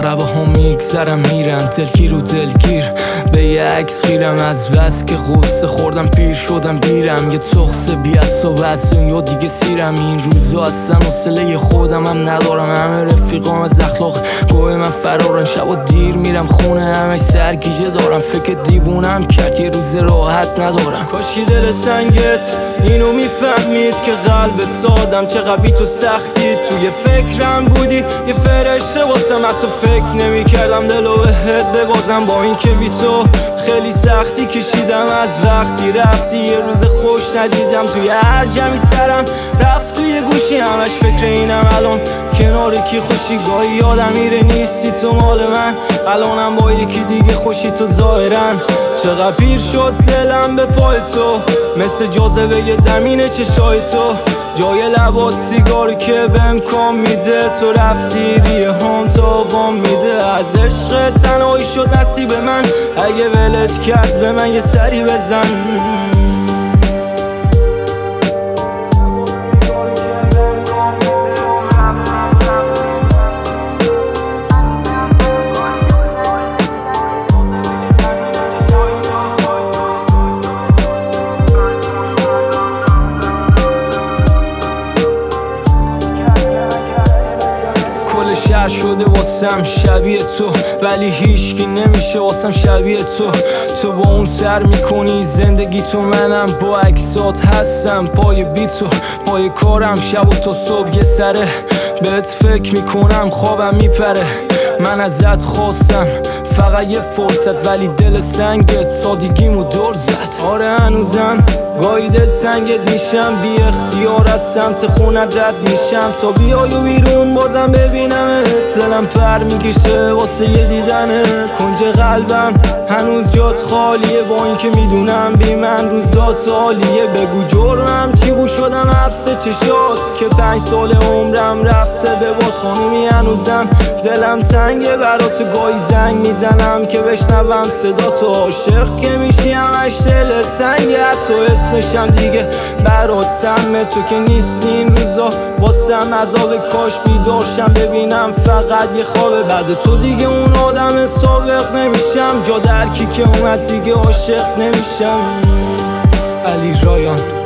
ربا ها میگذرم میرن دلگیر و دلگیر به یه عکس خیرم از بس که غصه خوردم پیر شدم بیرم یه تخصه بی‌عصاب از دنیا دیگه سیرم این روزا اصلا حوصله خودم هم ندارم همه رفیقام از اخلاق گوه من فرارن شبا دیر میرم خونه همش سرگیجه دارم فکر دیوونم کرد یه روز راحت ندارم کاشکی دل سنگت اینو میفهمید که قلب سادم چقدر بی تو سختی توی فکرم بودی یه فرشته واسم حتی فکر نمی کردم دلو بهت ببازم با این که بی تو خیلی سختی کشیدم از وقتی رفتی یه روز خوش ندیدم توی هر جمعی سرم رفت توی گوشی همش فکر اینم الان کنار کی خوشی گاهی یادم میره نیستی تو مال من الانم با یکی دیگه خوشی تو ظاهرن چقدر پیر شد دلم به پای تو مثل جاذبه زمین چشای تو جای لبات سیگاری که بهم کام میده تو رفتی ریه هم تاوام میده از عشق تنهایی شد نصیب من اگه ولت کرد به من یه سری بزن شهر شده واسم شبیه تو ولی هیچکی نمیشه واسم شبیه تو با اون سر میکنی زندگی تو منم با عکسات هستم پای بی تو پای کارم شب و تا صبح یه سره بهت فکر میکنم خوابم میپره من ازت خواستم فقط یه فرصت ولی دل سنگت سادگیمو دور زد آره هنوزم گاهی دل تنگت میشم بی اختیار از سمت خونت رد میشم تا بیای و بیرون بازم ببینم دلم پر میکشه واسه یه دیدنه کنج قلبم هنوز جات خالیه با این که میدونم بی من روزات عالیه بگو جرمم چی بود شدم حبس چشات که 5 سال عمرم رفته به باد خانومی هنوزم دلم تنگه برات گاهی زنگ میزنم که بشنوم صدا تو عاشق که میشی همش دل تنگه حتی اسمشم دیگه برات سمه تو که نیستی این روزا واسم عذاب کاش بیدارشم ببینم فقط یه خوابه بعد تو دیگه اون آدم سابق نمیشم جا درکی که اومد دیگه عاشق نمیشم علی رایان